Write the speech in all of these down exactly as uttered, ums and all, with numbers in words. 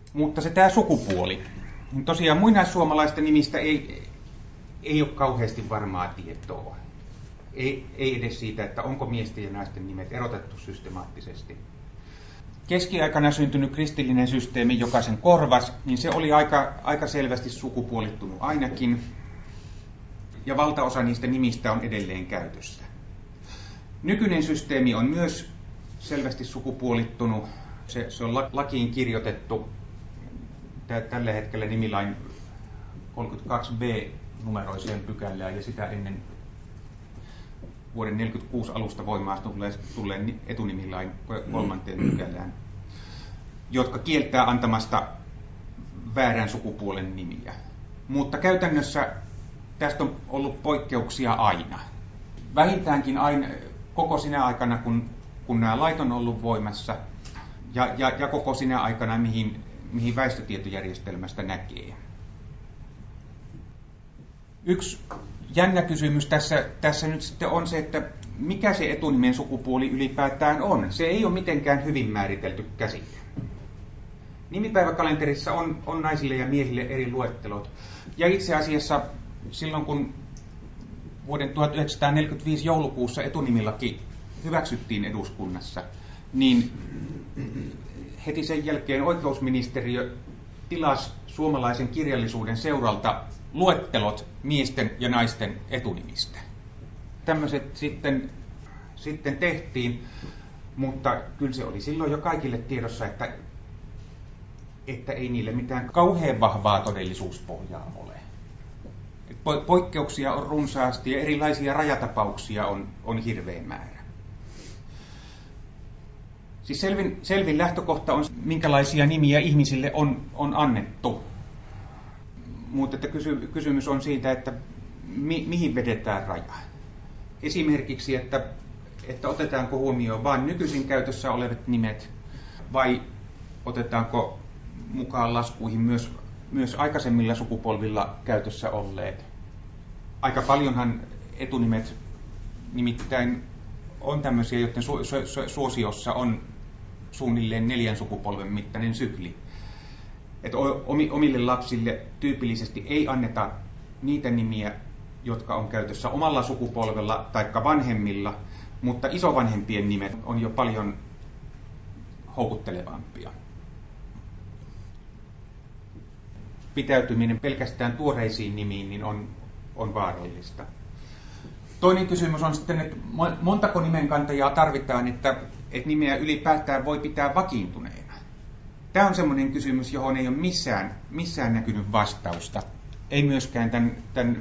Mutta se tämä sukupuoli. Tosiaan muinaissuomalaisten nimistä ei, ei ole kauheasti varmaa tietoa. Ei, ei edes siitä, että onko miesten ja naisten nimet erotettu systemaattisesti. Keskiaikana syntynyt kristillinen systeemi, joka sen korvasi, niin se oli aika, aika selvästi sukupuolittunut ainakin. Ja valtaosa niistä nimistä on edelleen käytössä. Nykyinen systeemi on myös selvästi sukupuolittunut. Se, se on lakiin kirjoitettu tällä hetkellä nimilain kolmekymmentäkaksi b numeroiseen pykälään ja sitä ennen vuoden neljäkymmentäkuusi alusta voimaan tulleen etunimilain kolmanteen pykälään, jotka kieltää antamasta väärän sukupuolen nimiä. Mutta käytännössä tästä on ollut poikkeuksia aina. Vähintäänkin aina koko sinä aikana, kun, kun nämä lait on ollut voimassa, ja, ja, ja koko sinä aikana, mihin, mihin väestötietojärjestelmästä näkee. Yksi jännä kysymys tässä, tässä nyt sitten on se, että mikä se etunimen sukupuoli ylipäätään on. Se ei ole mitenkään hyvin määritelty käsite. Nimipäiväkalenterissa on, on naisille ja miehille eri luettelot. Ja itse asiassa silloin, kun vuoden tuhatyhdeksänsataaneljäkymmentäviisi joulukuussa etunimilaki hyväksyttiin eduskunnassa, niin heti sen jälkeen oikeusministeriö tilasi suomalaisen kirjallisuuden seuralta luettelot miesten ja naisten etunimistä. Tämmöiset sitten, sitten tehtiin, mutta kyllä se oli silloin jo kaikille tiedossa, että, että ei niille mitään kauhean vahvaa todellisuuspohjaa ole. Poikkeuksia on runsaasti ja erilaisia rajatapauksia on, on hirveä määrä. Siis selvin, selvin lähtökohta on, minkälaisia nimiä ihmisille on, on annettu. Mutta että kysy, kysymys on siitä, että mi, mihin vedetään raja. Esimerkiksi, että, että otetaanko huomioon vain nykyisin käytössä olevat nimet, vai otetaanko mukaan laskuihin myös, myös aikaisemmilla sukupolvilla käytössä olleet. Aika paljonhan etunimet nimittäin on tämmöisiä, joiden su, su, su, suosiossa on suunnilleen neljän sukupolven mittainen sykli. Että omille lapsille tyypillisesti ei anneta niitä nimiä, jotka on käytössä omalla sukupolvella tai vanhemmilla, mutta isovanhempien nimet on jo paljon houkuttelevampia. Pitäytyminen pelkästään tuoreisiin nimiin niin on, on vaarallista. Toinen kysymys on sitten, että montako nimenkantajaa tarvitaan, että, että nimeä ylipäätään voi pitää vakiintuneena. Tämä on semmoinen kysymys, johon ei ole missään, missään näkynyt vastausta. Ei myöskään tämän, tämän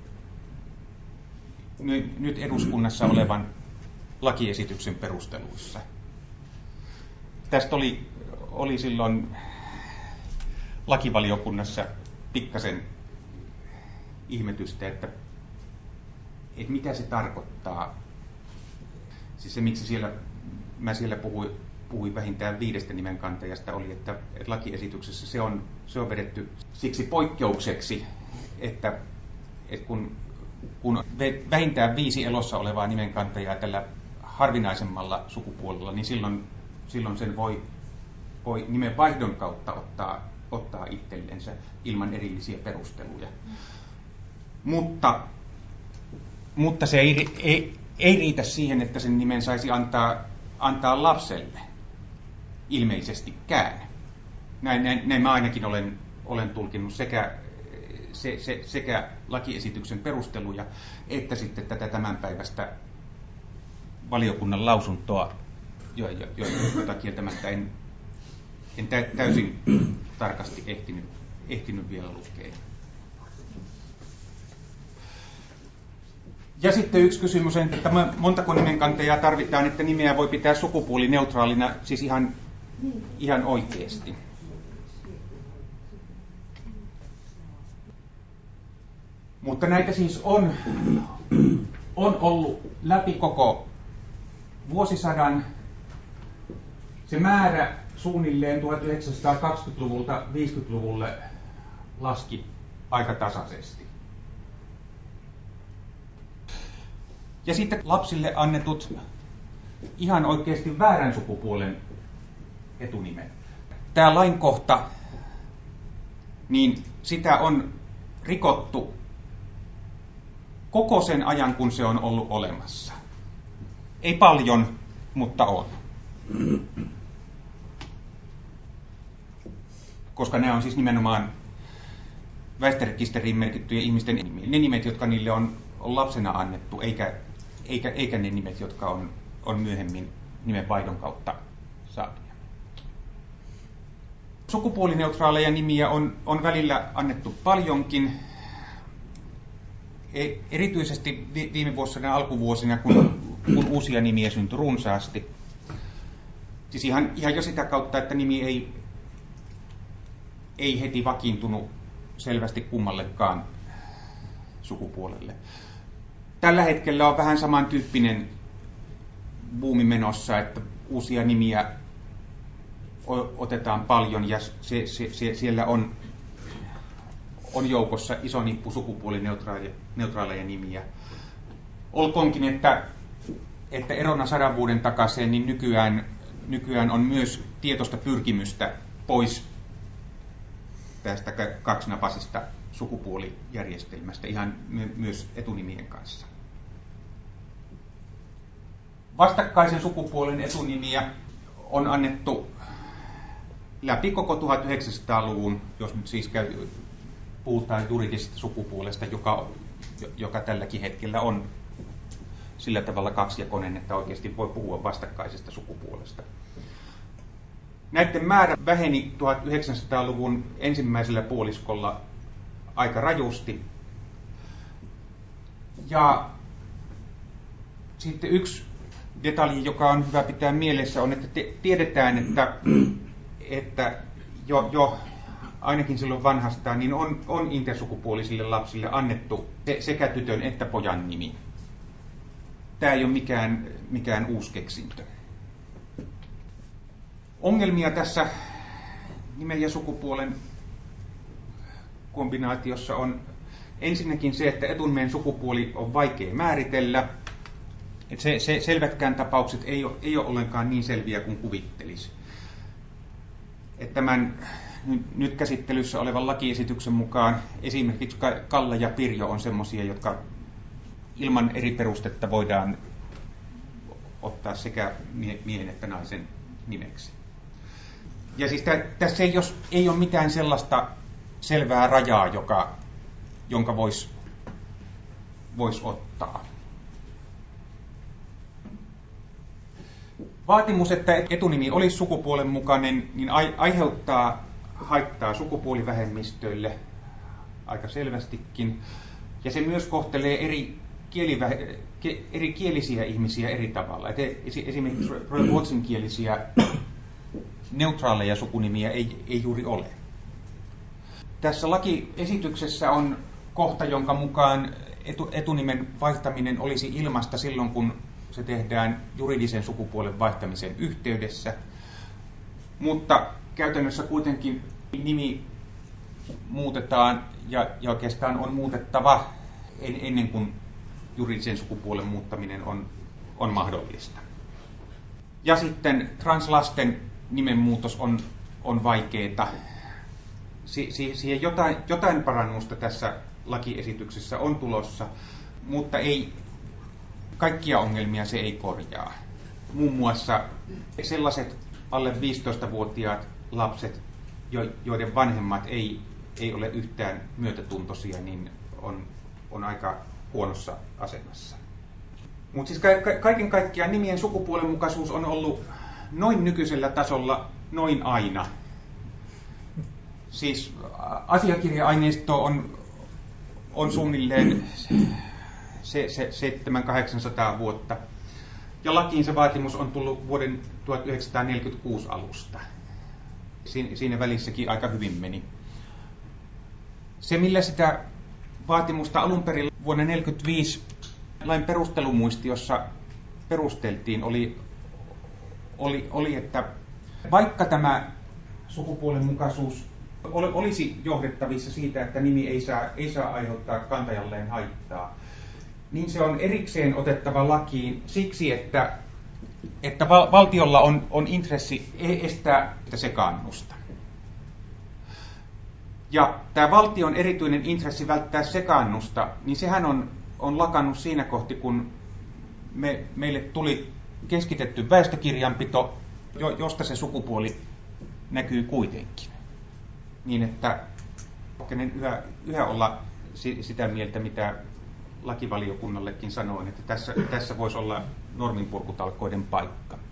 nyt eduskunnassa olevan lakiesityksen perusteluissa. Tästä oli, oli silloin lakivaliokunnassa pikkasen ihmetystä, että, että mitä se tarkoittaa. Siis se, miksi siellä, mä siellä puhuin, puhuin vähintään viidestä nimenkantajasta, oli, että, että lakiesityksessä se on, se on vedetty siksi poikkeukseksi, että, että kun, kun vähintään viisi elossa olevaa nimenkantajaa tällä harvinaisemmalla sukupuolella, niin silloin, silloin sen voi, voi nimen vaihdon kautta ottaa, ottaa itsellensä ilman erillisiä perusteluja. Mutta, mutta se ei, ei, ei riitä siihen, että sen nimen saisi antaa, antaa lapselle. Ilmeisestikään. Näin, näin, näin mä ainakin olen, olen tulkinnut sekä, se, se, sekä lakiesityksen perusteluja että sitten tätä tämänpäiväistä valiokunnan lausuntoa, jota kieltämättä en, en täysin tarkasti ehtinyt, ehtinyt vielä lukea. Ja sitten yksi kysymys on, että montako nimenkantajaa tarvitaan, että nimeä voi pitää sukupuolineutraalina, siis ihan, ihan oikeasti. Mutta näitä siis on, on ollut läpi koko vuosisadan. Se määrä suunnilleen tuhatyhdeksänsataakaksikymmentäluvulta viisikymmentäluvulle laski aika tasaisesti. Ja sitten lapsille annetut ihan oikeasti väärän sukupuolen etunimet. Tämä lainkohta niin sitä on rikottu koko sen ajan, kun se on ollut olemassa. Ei paljon, mutta on. Koska nämä on siis nimenomaan väestörekisteriin merkittyjä ihmisten nimiä. Ne nimet, jotka niille on, on lapsena annettu, eikä, eikä, eikä ne nimet, jotka on, on myöhemmin nimenvaihdon kautta saatuja. Sukupuolineutraaleja nimiä on, on välillä annettu paljonkin. E, erityisesti vi, viime vuosina alkuvuosina, kun, kun uusia nimiä syntyi runsaasti. Siis ihan, ihan jo sitä kautta, että nimi ei, ei heti vakiintunut selvästi kummallekaan sukupuolelle. Tällä hetkellä on vähän samantyyppinen buumi menossa, että uusia nimiä otetaan paljon ja se, se, se, siellä on, on joukossa iso nippu sukupuolineutraaleja nimiä. Olkoonkin, että, että erona sadan vuoden takaisin, niin nykyään, nykyään on myös tietoista pyrkimystä pois tästä kaksinapaisesta sukupuolijärjestelmästä ihan my- myös etunimien kanssa. Vastakkaisen sukupuolen etunimiä on annettu läpi koko tuhatyhdeksänsataaluvun, jos nyt siis käy, puhutaan juridisesta sukupuolesta, joka, joka tälläkin hetkellä on sillä tavalla kaksijakoinen, että oikeasti voi puhua vastakkaisesta sukupuolesta. Näiden määrä väheni tuhatyhdeksänsataaluvun ensimmäisellä puoliskolla aika rajusti. Ja sitten yksi detalji, joka on hyvä pitää mielessä, on, että tiedetään, että, että jo, jo ainakin silloin vanhastaan niin on, on intersukupuolisille lapsille annettu sekä tytön että pojan nimi. Tämä ei ole mikään, mikään uusi keksintö. Ongelmia tässä nimen ja sukupuolen kombinaatiossa on ensinnäkin se, että etunimen sukupuoli on vaikea määritellä. Että se, se, selvätkään tapaukset ei ole, ei ole ollenkaan niin selviä kuin kuvittelisi. Että tämän nyt käsittelyssä olevan lakiesityksen mukaan esimerkiksi Kalla ja Pirjo on semmoisia, jotka ilman eri perustetta voidaan ottaa sekä miehen että naisen nimeksi. Ja siis tä, tässä ei, jos, ei ole mitään sellaista selvää rajaa, joka, jonka voisi vois ottaa. Vaatimus, että etunimi olisi sukupuolen mukainen, niin aiheuttaa haittaa sukupuolivähemmistöille aika selvästikin. Ja se myös kohtelee eri, kielivä, eri kielisiä ihmisiä eri tavalla. Et esimerkiksi ruotsinkielisiä neutraaleja sukunimiä ei, ei juuri ole. Tässä lakiesityksessä on kohta, jonka mukaan etu, etunimen vaihtaminen olisi ilmaista silloin, kun se tehdään juridisen sukupuolen vaihtamisen yhteydessä, mutta käytännössä kuitenkin nimi muutetaan ja, ja oikeastaan on muutettava en, ennen kuin juridisen sukupuolen muuttaminen on, on mahdollista. Ja sitten translasten nimenmuutos on, on vaikeaa. Si, si, siihen jotain, jotain parannusta tässä lakiesityksessä on tulossa, mutta ei kaikkia ongelmia se ei korjaa. Muun muassa sellaiset alle viisitoistavuotiaat lapset, joiden vanhemmat ei, ei ole yhtään myötätuntoisia, niin on, on aika huonossa asemassa. Mutta siis ka- kaiken kaikkiaan nimien sukupuolenmukaisuus on ollut noin nykyisellä tasolla noin aina. Siis asiakirja-aineisto on, on suunnilleen se, se seitsemän kahdeksansataa vuotta. Ja lakiin se vaatimus on tullut vuoden tuhatyhdeksänsataaneljäkymmentäkuusi alusta. Siin, siinä välissäkin aika hyvin meni. Se, millä sitä vaatimusta alun perin vuonna tuhatyhdeksänsataaneljäkymmentäviisi lain perustelumuistiossa perusteltiin, oli, oli, oli, että vaikka tämä sukupuolenmukaisuus olisi johdettavissa siitä, että nimi ei saa, ei saa aiheuttaa kantajalleen haittaa, niin se on erikseen otettava lakiin siksi, että, että val, valtiolla on, on intressi estää sekaannusta. Ja tämä valtion erityinen intressi välttää sekaannusta, niin sehän on, on lakannut siinä kohti, kun me, meille tuli keskitetty väestökirjanpito, jo, josta se sukupuoli näkyy kuitenkin. Niin että kenen yhä, yhä olla sitä mieltä, mitä lakivaliokunnallekin sanoin, että tässä, tässä voisi olla norminpurkutalkoiden paikka.